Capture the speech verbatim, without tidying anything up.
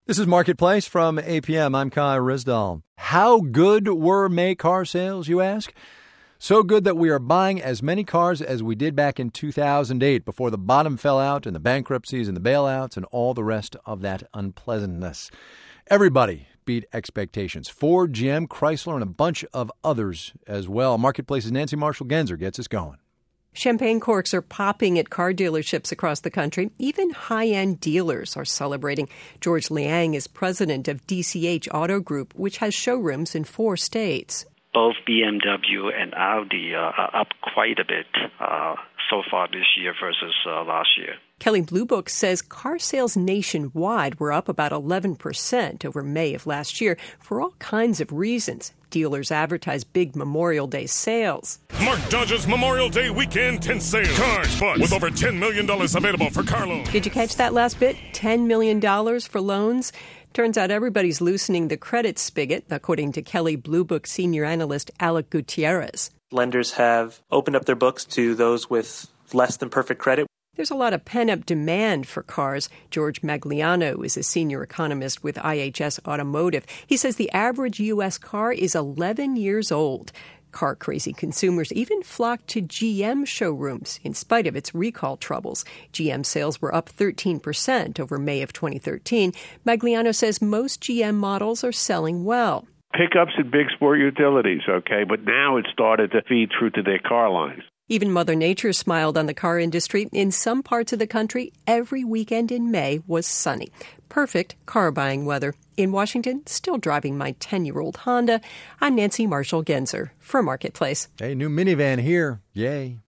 This is Marketplace from A P M. I'm Kai Risdall. How good were May car sales, you ask? So good that we are buying as many cars as we did back in two thousand eight, before the bottom fell out and the bankruptcies and the bailouts and all the rest of that unpleasantness. Everybody beat expectations. Ford, G M, Chrysler, and a bunch of others as well. Marketplace's Nancy Marshall-Genzer gets us going. Champagne corks are popping at car dealerships across the country. Even high-end dealers are celebrating. George Liang is president of D C H Auto Group, which has showrooms in four states. Both B M W and Audi uh, are up quite a bit uh, so far this year versus uh, last year. Kelley Blue Book says car sales nationwide were up about eleven percent over May of last year for all kinds of reasons. Dealers advertise big Memorial Day sales. Mark Dodge's Memorial Day weekend tent sale. Cars bought with over ten million dollars available for car loans. Did you catch that last bit? ten million dollars for loans? Turns out everybody's loosening the credit spigot, according to Kelley Blue Book senior analyst Alec Gutierrez. Lenders have opened up their books to those with less than perfect credit. There's a lot of pent-up demand for cars. George Magliano is a senior economist with I H S Automotive. He says the average U S car is eleven years old. Car-crazy consumers even flocked to G M showrooms in spite of its recall troubles. G M sales were up thirteen percent over May of twenty thirteen. Magliano says most G M models are selling well. Pickups and big sport utilities, okay, but now it started to feed through to their car lines. Even Mother Nature smiled on the car industry. In some parts of the country, every weekend in May was sunny. Perfect car buying weather. In Washington, still driving my ten-year-old Honda. I'm Nancy Marshall-Genzer for Marketplace. Hey, new minivan here. Yay.